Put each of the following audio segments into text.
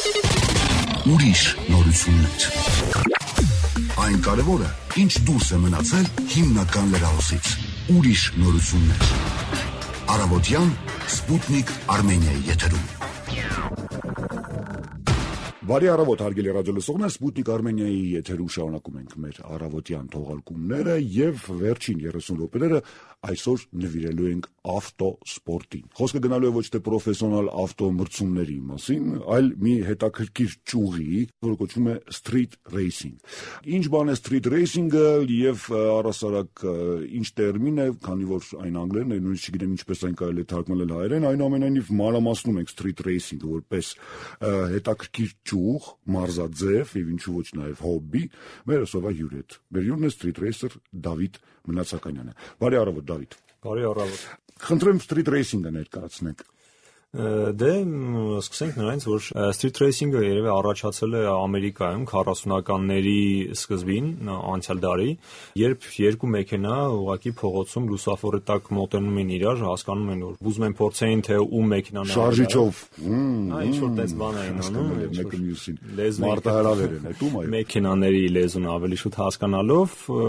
Ուրիշ նորություններ։ Այն կարևորը, ինչ դուրս է մնացել հիմնական լրահոսից։ Ուրիշ նորություններ։ Առավոտյան Սպուտնիկ Արմենիայի եթերում։ Բարի առավոտ, հարգելի ռադիոլսողներ, Սպուտնիկ Արմենիայի եթերում շարունակում ենք մեր առավոտյան թողարկումները եւ վերջին 30 րոպեները այսօր նվիրելու ենք ավտոսպորտին։ Խոսքը գնալու է ոչ թե պրոֆեսիոնալ ավտոմրցումների մասին, այլ մի հետաքրքիր ճյուղի, որը կոչվում է street racing։ Ինչ բան է street racing-ը եւ առասարակ ինչ տերմին է, քանի որ այն անգլերեն է, նույնիսկ չգիտեմ ինչպես այն կարելի է թարգմանել հայերեն, այնուամենայնիվ մանրամասնում ենք street racing-ը որպես հետաքրքիր ճյուղ, մարզաձև եւ ինչու ոչ նաեւ հոբբի, մեր այսօրվա հյուրը։ Մեր հյուրն է street racer Դավիթ Մնացականյանը։ Բարի առավոտ, Դավիթ։ Բարի առավոտ։ Խնդրեմ street racing-ը ներկայացնեք։ Դե սկսենք նրանից, որ street racing-ը երևի առաջացել է Ամերիկայում 40-ականների սկզբին, անցյալ դարի, երբ երկու մեքենա ուղղակի փողոցում լուսավորի տակ մոտենում են իրար, հասկանում են, որ ուզում են փորձեին, թե ում մեքենան է շարժիչով։ Ինչ որ տես բան էին անում, մեկը մյուսին մարտահրավեր են հետում, այո։ Մեքենաների լեզուն ավելի շուտ հասկանալով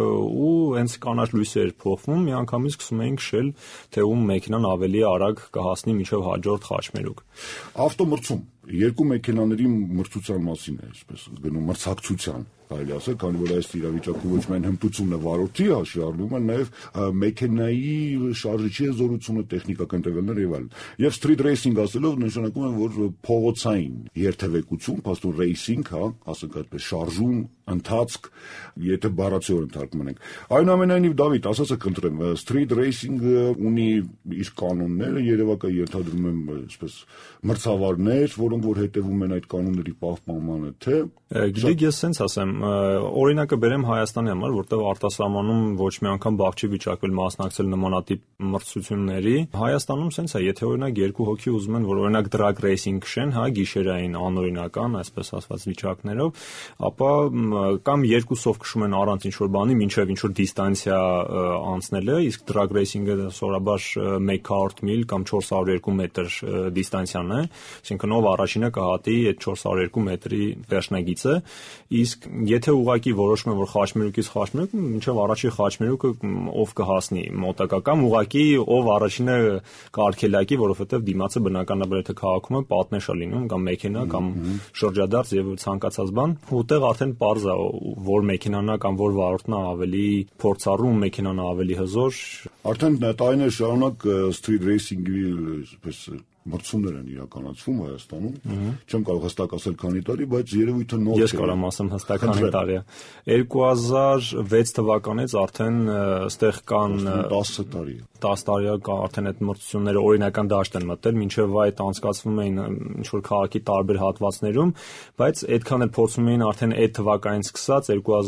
ու հենց կանաչ լույսեր փոխվում, միանգամից սկսում էին քշել, թե ում մեքենան ավելի արագ կհասնի մինչև հաջորդ խաչմերուկ։ Ավտոմրցում երկու մեքենաների մրցության մասին է, այսպես գնում մրցակցության, կարելի ասել, քանի որ այս իրավիճակում ոչ միայն հմտությունն է վարորդի հաշվի առնում, այլ նաև մեքենայի շարժիչի զորությունը, տեխնիկական տվյալներ եւ այլն։ Եվ street racing ասելով նշանակում է, որ փողոցային երթևեկություն, փաստորեն racing, հա, ասենք այդպես շարժում, ընթացք, եթե բառացիորեն թարգմանենք։ Այնուամենայնիվ Դավիթ, ասացեք խնդրեմ, street racing-ը ունի իր կանոնները, երևակայ ենթադրում եմ, այսպես մրցավարներ, որոնք որ հետևում են այդ կանոնների պահպանմանը, թե գիտեք, ես sense ասեմ, օրինակը բերեմ Հայաստանի համար, որտեղ արտասահմանում ոչ մի անգամ բախ չի վիճակվել մասնակցել նմանատիպ մրցությունների։ Հայաստանում sense է, եթե օրինակ երկու հոգի ուզում են, որ օրինակ drag racing քշեն, հա, գիշերային անօրինական, այսպես ասված վիճակներով, ապա կամ երկուսով քշում են առանց ինչ-որ բանի, մինչև ինչ-որ դիստանցիա անցնելը, իսկ drag racing-ը սովորաբար 100 միլ կամ 402 մետր դիստանցիան է, այսինքն ով առաջինը կհատի այդ 402 մետրի վերջնագիծը, իսկ եթե ուղղակի որոշում են, որ խաչմերուկից խաչմերուկ, մինչև առաջի խաչմերուկը ով կհասնի մոտակա կամ ուղղակի ով առաջինը կարգելակի, որովհետև դիմացը բնականաբար եթե քաղաքում է պատնեշ է լինում կամ մեքենա կամ շրջադարձ եւ ցանկացած բան, ուտեղ արդեն պարզ է որ մեքենան է կամ որ վարորդն է ավելի փորձառու, մեքենան է ավելի հզոր։ Արդեն տարիներ շարունակ street racing-ի այսպես մրցումներ են իրականացվում Հայաստանում։ Չեմ կարող հստակ ասել քանի տարի, բայց երևույթը նոր է։ Ես կարող եմ ասեմ հստակ քանի տարի է։ 2006 թվականից արդեն այստեղ կան 10 տարի։ 10 տարի արդեն այդ մրցությունները օրինական դաշտ են մտել, մինչև այդ անցկացվում էին ինչ որ քաղաքի տարբեր հատվածներում, բայց այդքան էլ փորձում էին արդեն այդ թվականից սկսած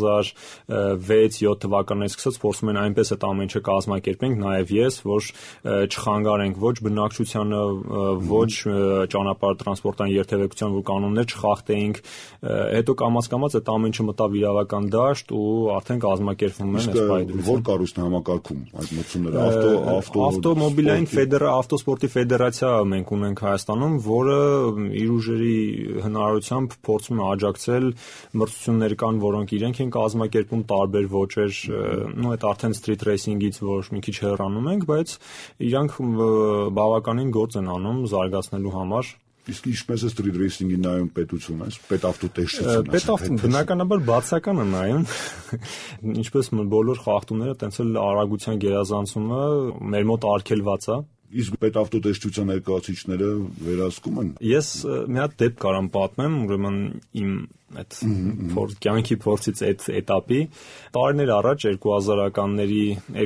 2006-7 թվականից սկսած փորձում են այնպես այդ ամեն ինչը կազմակերպենք, նաև ես, որ չխանգարենք ոչ բնակչությանը, ոչ ճանապարհ տրանսպորտային երթևեկության որ կանոններ չխախտեինք, հետո կամաց-կամաց այդ ամեն ինչը մտավ իրավական դաշտ ու արդեն կազմակերպվում են այս պայմաններում։ Որ կառույցն է համակարգում այդ մրցումները, ավտոմոբիլային ավտոսպորտի ֆեդերացիա մենք ունենք Հայաստանում, որը իր ուժերի հնարավորությամբ փորձում է աջակցել մրցություններ կան, որոնք իրենք են կազմակերպում տարբեր ոճեր, ու այդ արդեն street racing-ից ոչ մի քիչ հեռանում ենք, բայց իրանք բավականին գործ են անում զարգացնելու համար։ Իսկ ինչպես է street racing-ի նայում պետությունը, այս պետավտոտեսչությունը։ Բնականաբար բացական է նայում, ինչպես բոլոր խախտումները, տենց էլ արագության գերազանցումը մեր մոտ արգելված է։ Իսկ պետավտոտեսչության ներկայացուցիչները վերահսկում են։ Ես մի հատ դեպք կարամ պատմեմ, ուրեմն իմ այդ կյանքի փորձից այդ этаպի տարիներ առաջ 2000-ականների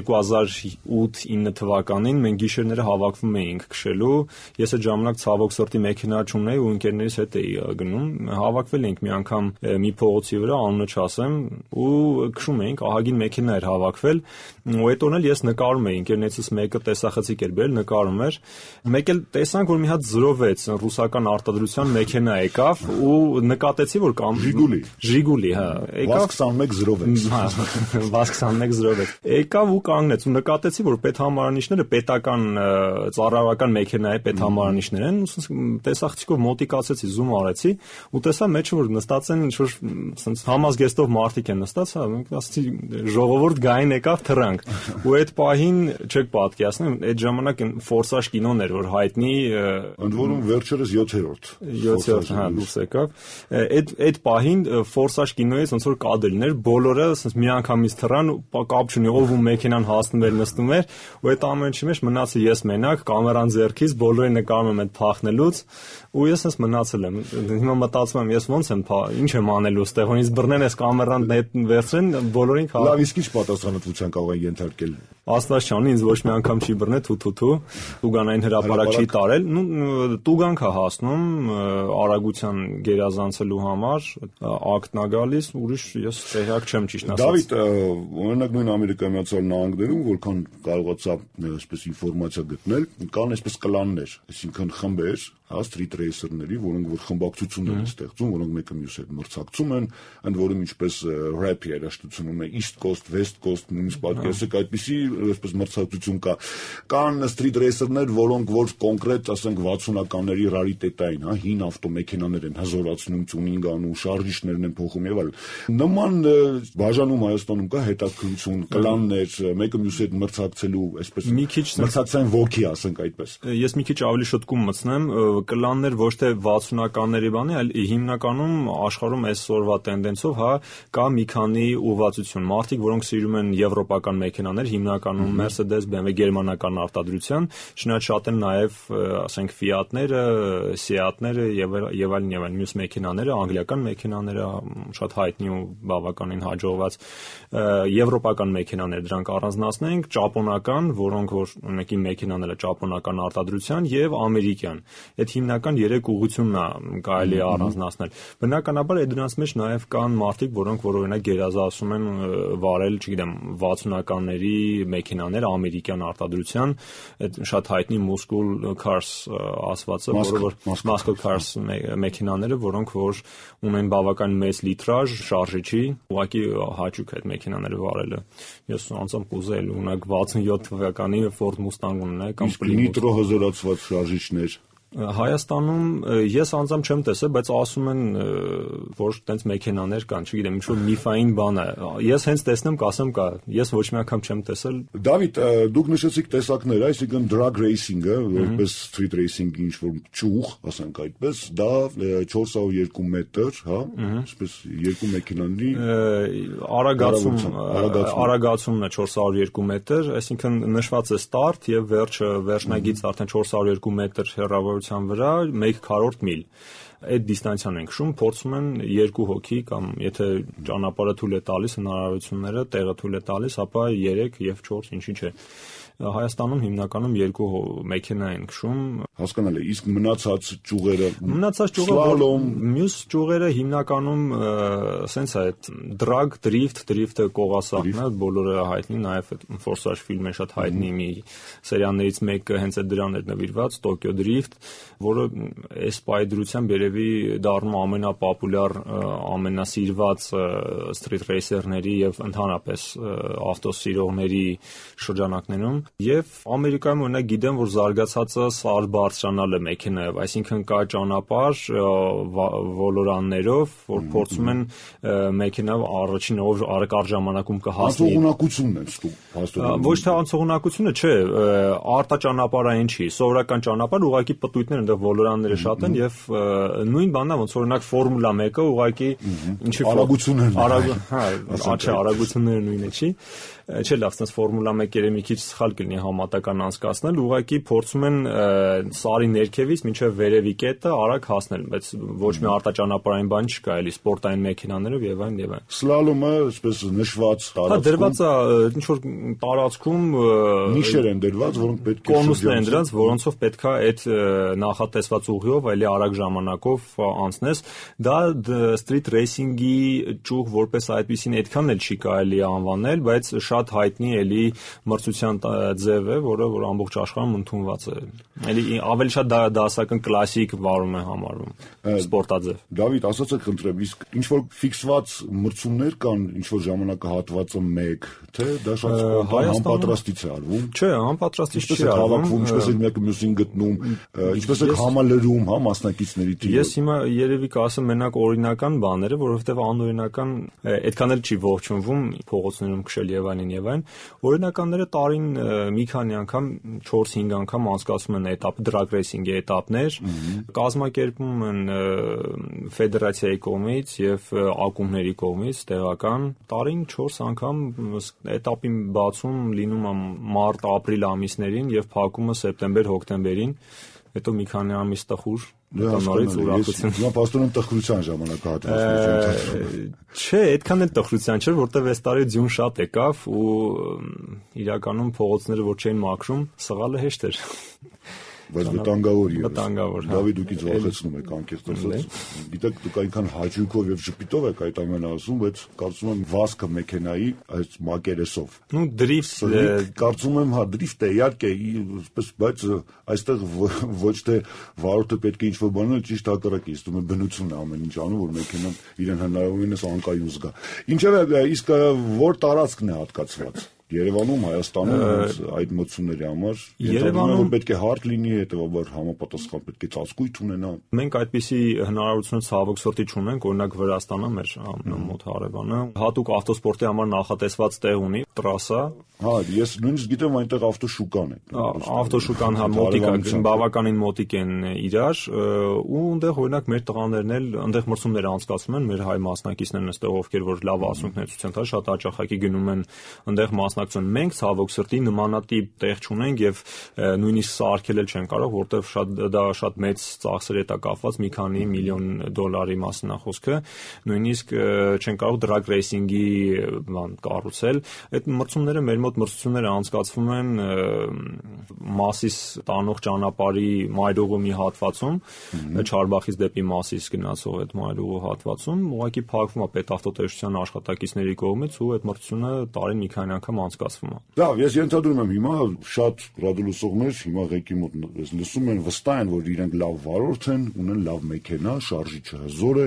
2008-9 թվականին մենք գիշերները հավաքվում էինք քշելու, ես այդ ժամանակ ցավոք սրտի մեքենա չունեի ու ընկերներիս հետ էի գնում, հավաքվել էինք մի անգամ մի փողոցի վրա, անունը չասեմ, ու քշում էինք, ահագին մեքենա էր հավաքվել, ու այդ օրն էլ ես նկարում էի, ընկերներիցս մեկը տեսախցիկ էր բերել, նկարում էր։ Մեկ էլ տեսանք, որ մի հատ 06 ռուսական արտադրության մեքենա եկավ ու նկատեցի, որ կամ Ժիգուլի, հա, եկավ 2106, հա, 2106 եկավ ու կանգնեց ու նկատեցի, որ պետհամարանիշները պետական ծառայական մեքենա է, պետհամարանիշներ են, տեսախցիկով մոտիկացեցի, զում արեցի ու տեսա մեջը որ նստած են ինչ-որ sense համազգեստով մարդիկ են նստած, հա, մենք ասացի ժողովուրդ գային եկավ թռանք։ Ու այդ պահին չեք պատկերացնի, այդ ժամանակ ֆորսաժ կինոն էր, որ հայտնի ընդ որում վերջերս 7-րդ, հա, դուրս եկավ։ Այդ պահին ֆորսաժ կինոյից ոնց որ կադրներ, բոլորը sense միանգամից թռան, կապ չունի ով ու մեքենան հասնում էր, նստում էր, ու այդ ամենի մեջ մնացի ես մենակ, կամերան ձեռքից, բոլորը նկարում եմ այդ փախնելուց, ու ես sense մնացել եմ։ Հիմա մտածում եմ, ես ոնց եմ, ինչ եմ անելու այստեղ, ոնց բռնեն այս կամերան վերցրեն, բոլորին քա։ Լավ, իսկ ինչ պատասխանատվության կարող են ենթարկել։ Աստված չանի, ինձ ոչ մի անգամ չի բռնել թութու, Տուգանային հրապարակ չի տարել, Տուգանք է հասնում արագության գերազանցելու համար, ակտն է գալիս, ուրիշ ես տեղյակ չեմ ճիշտ ասած։ Դավիթ, օրինակ նույն Ամերիկայի Միացյալ Նահանգներում, որքան կարողացա այսպես ինֆորմացիա գտնել, կան այսպես կլաններ, այսինքն խմբեր, հա, street racer-ների, որոնք որ խմբակցություններ են ստեղծում, որոնք մեկը մյուսի հետ մրցակցում են, ընդ որում ինչպես rap երաժշտությունում է East Coast, West Coast, նույնիսկ պատկերացեք այդպիսի այսպես մրցակցություն կա։ Կան street racer-ներ, որոնք որ կոնկրետ, ասենք 60-ականների ռարիտետային, հա, հին ավտոմեքենաներ են հզորացնում, tuning անում, շարժիչներն են փոխում եւ այլն։ Նման բաժանում Հայաստանում կա հետաքրքրություն, կլաններ, մեկը մյուսի հետ մրցակցելու, այսպես մրցակցային ոգի, ասենք այդպես։ Ես մի քիչ ավելի շտկում մտցնեմ, կլաններ ոչ թե 60-ականների բանի, այլ հիմնականում աշխարհում այսօրվա տենդենսով, հա, կա մի քանի ուղղվածություն։ Մարդիկ, որոնք սիրում են եվրոպական մեքենաներ, հիմնականում Mercedes, BMW գերմանական արտադրության, շնորհիվ շատ են նաև, ասենք, Fiat-ները, Seat-ները եւ այլն մյուս մեքենաները, անգլիական մեքենաները շատ հայտնի ու բավականին հաջողված եվրոպական մեքենաներ, դրանք առանձնացնենք, ճապոնական, որոնք որ մեկի մեքենաները ճապոնական արտադրության եւ ամերիկյան։ Այդ հիմնական 3 ուղղությունն է կարելի առանձնացնել։ Բնականաբար այդ դրանց մեջ նաև կան մարդիկ, որոնք որ օրինակ գերազանցում են վարել, չգիտեմ, 60-ականների մեքենաներ ամերիկյան արտադրության, այդ շատ հայտնի muscle cars ասվածը, որը որ muscle cars մեքենաները, որոնք որ ունեն բավական մեծ լիտրաժ, շարժիչի, ուղղակի հաճույք այդ մեքենաները վարելը։ Ես անձամբ կուզեի ունենալ 67 թվականի Ford Mustang ունենալ կամ նիտրո հզորացված շարժիչներ։ Հայաստանում ես անձամբ չեմ տեսել, բայց ասում են, որ տենց մեքենաներ կան, չգիտեմ, ինչ որ միֆային բան է։ Ես հենց տեսնեմ, կասեմ կա, ես ոչ մի անգամ չեմ տեսել։ Դավիթ, դուք նշեցիք տեսակներ, այսինքն drag racing-ը, որպես street racing-ի ինչ որ ճյուղ, ասենք այդպես, դա 402 մետր, հա, այսպես երկու մեքենաների արագացումն է 402 մետր, այսինքն նշված է ստարտ եւ վերջնագից արդեն 402 մետր հեռավորության վրա 1/4 միլ։ Այդ դիստանցիան են քշում, փորձում են 2 հոգի կամ եթե ճանապարհը թույլ է տալիս, հնարավորությունները, տեղը թույլ է տալիս, ապա 3 եւ 4, ինչի՞ չէ։ Հայաստանում հիմնականում 2 մեքենա են քշում։ Հասկանալի, իսկ մնացած ճյուղերը սլալոմ, մյուս ճյուղերը հիմնականում սենց է, drag, drift-ը կողասահն է, բոլորը հայտնի, նաև Forsage ֆիլմը շատ հայտնի մի սերիաներից մեկը հենց այդ դրան էր նվիրված, Tokyo Drift, որը այս պայդրությամբ երևի դառնում ամենապոպուլյար, ամենասիրված street racer-ների եւ ընդհանրապես ավտոսիրողների շրջանակներում։ Եվ Ամերիկայում օրինակ գիտեմ, որ զարգացածը սար բարձրանալը մեքենայով, այսինքն կա ճանապարհ ոլորաններով, որ փորձում են մեքենայով առաջին արագ ժամանակում կհասնի։ Անցողունակությունն են ստում։ Ոչ թե անցողունակությունը, չէ, արտաճանապարհային չի, սովորական ճանապարհ, ուղղակի պտույտներ այնտեղ ոլորանները շատ են եւ նույն բանն է, ոնց օրինակ Ֆորմուլա 1-ը ուղղակի ինչի արագություններն, հա, չէ, արագությունները նույնը չի։ Չէ, լավ, sense Ֆորմուլա 1 երևի մի քիչ սխալ կլինի համատական անցկացնել, ուղղակի փորձում են սարի ներքևից մինչև վերևի կետը արագ հասնել, բայց ոչ մի արտաճանապարհային բան չկա, էլի սպորտային մեքենաներով եւ այլն եւ այլն։ Սլալոմը, այսպես նշված տարածքում։ Հա, դրված է ինչ որ տարածքում նիշեր են դրված, որոնք պետք է կոնուսներ են դրած, որոնցով պետքա այդ նախատեսված ուղիով այլի արագ ժամանակով անցնես։ Դա street racing-ի ճյուղ որպես այդպեսին այդքան էլ չի կարելի անվանել, բայց շատ հայտնի էլի մրցության ձև է, որ ամբողջ աշխարհում ընդունված է։ Էլի ավելի շատ դասական կլասիկ վարում է համարվում սպորտաձև։ Դավիթ, ասացեք խնդրեմ, իսկ ինչ որ ֆիքսված մրցումներ կան, ինչ որ ժամանակահատվածը 1, թե դա շատ սպոնտան համապատրաստից է արվում։ Չէ, համապատրաստից չի արվում։ Ինչպես է մեկը մյուսին գտնում, ինչպես է համալրում, մասնակիցների թիվը։ Ես հիմա երևի կասեմ մենակ օրինական բաները, որովհետև անօրինական այդքան էլ չի ողջունվում փողոցներում քշել եւ այլն։ Օրինականները տարին մի քանի անգամ 4-5 անգամ անցկացվում են էտապ drag racing-ի էտապներ, կազմակերպում են ֆեդերացիայի կողմից եւ ակումբների կողմից տեղական տարին 4 անգամ էտապի բացում լինում է մարտ-ապրիլ ամիսներին եւ փակումը սեպտեմբեր-հոկտեմբերին, հետո մի քանի ամիս տխուր նորից ուրախություն։ Հիմա պաստորեն տխրության ժամանակահատվածն է։ Չէ, այդքան էլ տխրության չէր, որտեվ այս տարի ձյուն շատ եկավ ու իրականում փողոցները որ չէին մաքրում, սղալը հեշտ էր։ Բայց վտանգավոր է։ Վտանգավոր։ Դավիթ, դուք զվարեցնում եք անկեղծ ասած։ Գիտեք, դուք այնքան հաճույքով եւ շփիտով եք այդ ամենը ասում, բայց կարծում եմ վազքը մեքենայի այս մակերեսով։ Ну, դրիֆտ, կարծում եմ, հա, դրիֆտ է, իհարկե, բայց այստեղ ոչ թե վարորդը պետք է ինչ-որ բան անել, ճիշտ հակառակը, իսկ դու բնությունն է ամեն ինչ անում, որ մեքենան իրեն հնարավորինս անկայուն զգա։ Ինչևէ, իսկ որ տարածքն է հատկացված Երևանում, Հայաստանում այդ մրցումների համար Երևանում պետք է հարթ լինի, հետեւաբար համապատասխան պետք է ծածկույթ ունենա։ Մենք այդպիսի հնարավորություն ցավոք սրտի չունենք, օրինակ Վրաստանը մեր մոտ հարևանը հատուկ ավտոսպորտի համար նախատեսված տեղ ունի, տրասա։ Հա, ես նույնիսկ գիտեմ այնտեղ ավտոշուկան է։ Ավտոշուկան հա մոտիկ է, բավականին մոտիկ են իրար, ու այնտեղ օրինակ մեր տղաներն էլ այնտեղ մրցումներ անցկացում են, մեր հայ մասնակիցներն այստեղ ովքեր որ լավ ասունքներ ցույց են տալիս, շատ հաճախակի գնում են այնտեղ մասնակցում։ Մենք ցավոք սրտի նմանատիպ տեղ չունենք եւ նույնիսկ սարքել էլ չեն կարող, որտեվ դա շատ մեծ ծախսեր է տա կապված, մի քանի միլիոն դոլարի մասին է խոսքը, նույնիսկ չեն կարող drag racing-ի բան կառուցել։ Այդ մրցումները մեր մոտ մրցությունները անցկացվում են Մասիս տանող ճանապարհի մայրուղու մի հատվածում, Չարբախից դեպի Մասիս գնացող այդ մայրուղու հատվածում, ուղղակի փակվում է պետավտոտեսչության աշխատակիցների կողմից ու այդ մրցությունը տարին մի քանի անգամ անցկացվում է։ Լավ, ես ենթադրում եմ հիմա շատ ռադիոլսողներ հիմա ղեկի մոտ լսում են, վստահ են, որ իրենք լավ վարորդ են, ունեն լավ մեքենա, շարժիչը հզոր է,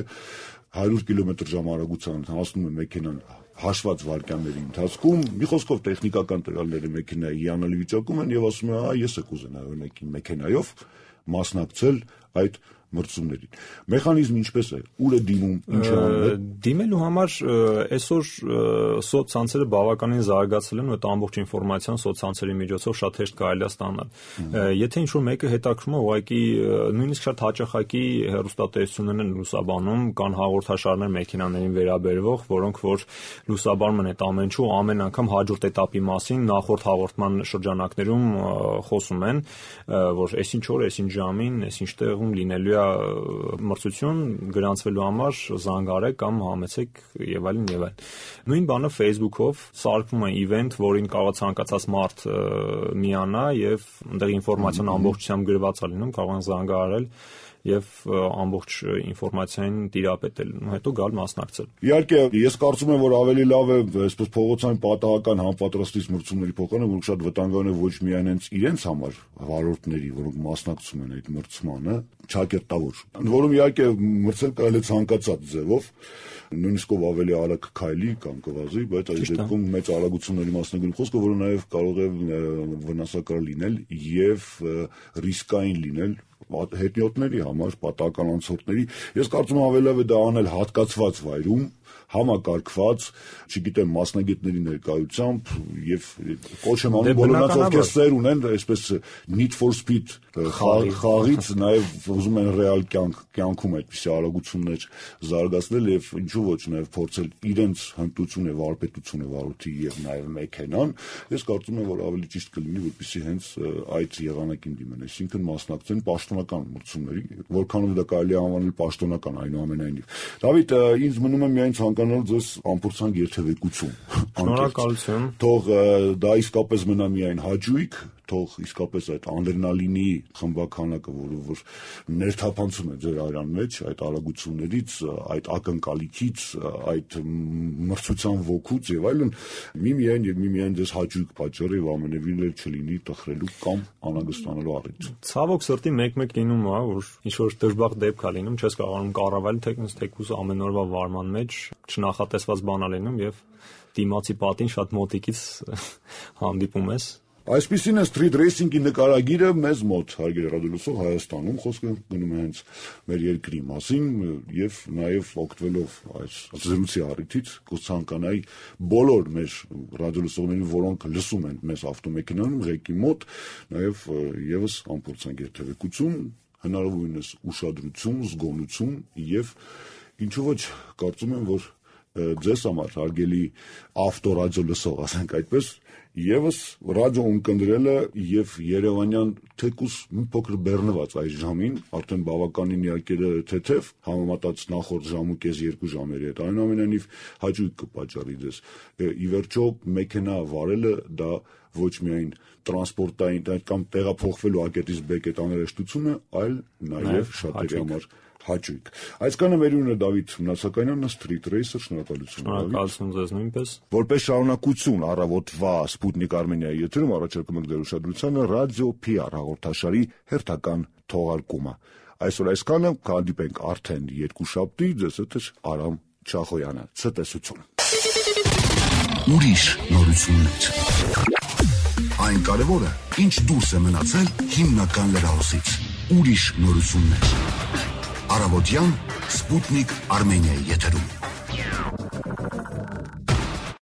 100 կմ/ժ արագությամբ հասնում է մեքենան հաշված վայրկյանների ընթացքում, մի խոսքով տեխնիկական տվյալները մեքենայի հիանալի վիճակում են եւ ասում են, ես է կուզենա օրինակ մեքենայով մասնակցել այդ մրցումներին։ Մեխանիզմը ինչպես է, ուր է դիմում, ինչ է անում։ Դիմելու համար այսօր սոցցանցերը բավականին զարգացել են ու այդ ամբողջ ինֆորմացիան սոցցանցերի միջոցով շատ հեշտ կարելի է ստանալ։ Եթե ինչ-որ մեկը հետաքրքրում է, ուղղակի նույնիսկ շատ հաճախակի հեռուստատեսություններն են լուսաբանում, կան հաղորդաշարներ մեքենաներին վերաբերող, որոնք որ լուսաբանում են այդ ամեն ինչը, ամեն անգամ հաջորդ էտապի մասին նախորդ հաղորդման շրջանակներում խոսում են, որ այսինչ օր, այսինչ ժամին, այսինչ տեղում լինելու մրցություն գրանցվելու համար զանգարեք կամ համեցեք եւ այլն եւ այլն։ Նույն բանը Facebook-ով սարքվում է event, որին կարող ցանկացած մարդ միանա եւ այնտեղ ինֆորմացիան ամբողջությամբ գրված է լինում, կարող են զանգահարել եւ ամբողջ ինֆորմացիային տիրապետել, հետո գալ մասնակցել։ Իհարկե, ես կարծում եմ, որ ավելի լավ է այսպես փողոցային պատահական համապատրաստից մրցումների փոխանը, որ շատ վտանգավոր է ոչ միայն իրենց համար վարորդների, որոնք մասնակցում են այդ մրցմանը, ճակերտավոր։ Ընդ որում իհարկե մրցել կարելի է ցանկացած ձևով, նույնիսկ ով ավելի արագ քայլի կամ կվազի, բայց այդ դեպքում մեծ արագությունների մասնագետի խոսքը, որը նաև կարող է վնասակար լինել եւ ռիսկային լինել հետնյոտների համար, պատահական անցորդների։ Ես կարծում եմ ավելի լավ է դա անել հատկացված վայրում, համակարգված, չգիտեմ, մասնագետների ներկայությամբ եւ կոչ եմ անում բոլորնաց ովքեր սեր ունեն, այսպես Need for Speed խաղից նաեւ ուզում են ռեալ կյանքում այդպիսի արագություններ զարգացնել եւ ինչու ոչ նաեւ փորձել իրենց հմտությունը, վարպետությունը վարորդի եւ նաեւ մեքենան։ Ես կարծում եմ, որ ավելի ճիշտ կլինի, որպեսզի հենց այդ եղանակին դիմեն, այսինքն մասնակցեն պաշտոնական մրցումների, որքանով դա կարելի է անվանել պաշտոնական այնուամենայնիվ։ Դավիթ, ինձ մնում է միայն ցանկանալ ձեզ ամփոփցանք երթևեկություն։ Շնորհակալություն։ Թող դա իսկապես մնա միայն հաճույք, թող իսկապես այդ ադրենալինի խմբականակը, որ ներթափանցում է ձեր արյան մեջ, այդ արագություններից, այդ ակնկալիքից, այդ մրցության ոգուց եւ այլն, միմիայն դες հաճույք պատճառ եւ ամենևին էլ չլինի տխրելու կամ անհանգստանալու առիթ։ Ցավոք սրտի մեկ-մեկ լինում է, որ ինչ-որ դժբախտ դեպք է լինում, չես կարողանում կառավարել թեկուզ ամեն օրվա վարման մեջ չնախատեսված բան է լինում եւ դիմացի պատին շատ մոտիկից հանդիպում ես։ Այսպիսին է street racing-ի նկարագիրը մեզ մոտ, հարգելի ռադիոլսող, Հայաստանում խոսքը գնում է հենց մեր երկրի մասին եւ նաեւ օգտվելով այս զրույցի առիթից կցանկանայի բոլոր մեր ռադիոլսողներին, որոնք լսում են մեզ ավտոմեքենայում, ղեկի մոտ, նաեւ եւս ամփոփցանք երթևեկություն, հնարավորինս ուշադրություն, զգոնություն եւ ինչու ոչ կարծում եմ, որ ձեզ համար հարգելի ավտորադիո լսող, ասենք այդպես, եւս ռադիո ընկնդրելը եւ Երևանյան թեկուս մի փոքր բեռնված այս ժամին, արդեն բավականին իհարկե թեթև համեմատած նախորդ ժամուկես 2 ժամերի հետ, այնուամենայնիվ հաճույք կպատճառի ձեզ։ Ի վերջո մեքենա վարելը դա ոչ միայն տրանսպորտային կամ տեղափոխվելու ակետից բեկետ անհրաժեշտություն է, այլ նաեւ շատերի համար հաճույք։ Այսքանը մերյուն է Դավիթ Մնացականյանը, Street Racer, շնորհակալություն։ Շնորհակալություն ձեզ նույնպես։ Որպես շարունակություն առավոտվա Սպուտնիկ Արմենիայի եթերում առաջարկում ենք ձեր ուշադրությանը ռադիո PR հաղորդաշարի հերթական թողարկումը։ Այսօր այսքանը, կհանդիպենք արդեն երկուշաբթի, ձեզ հետ Արամ Չախոյանը։ Ցտեսություն։ Ուրիշ նորություններ։ Այն կարևորը, ինչ դուրս է մնացել հիմնական լրահոսից։ Ուրիշ նորություններ։ Առավոտյան Սպուտնիկ Արմենիայի եթերում։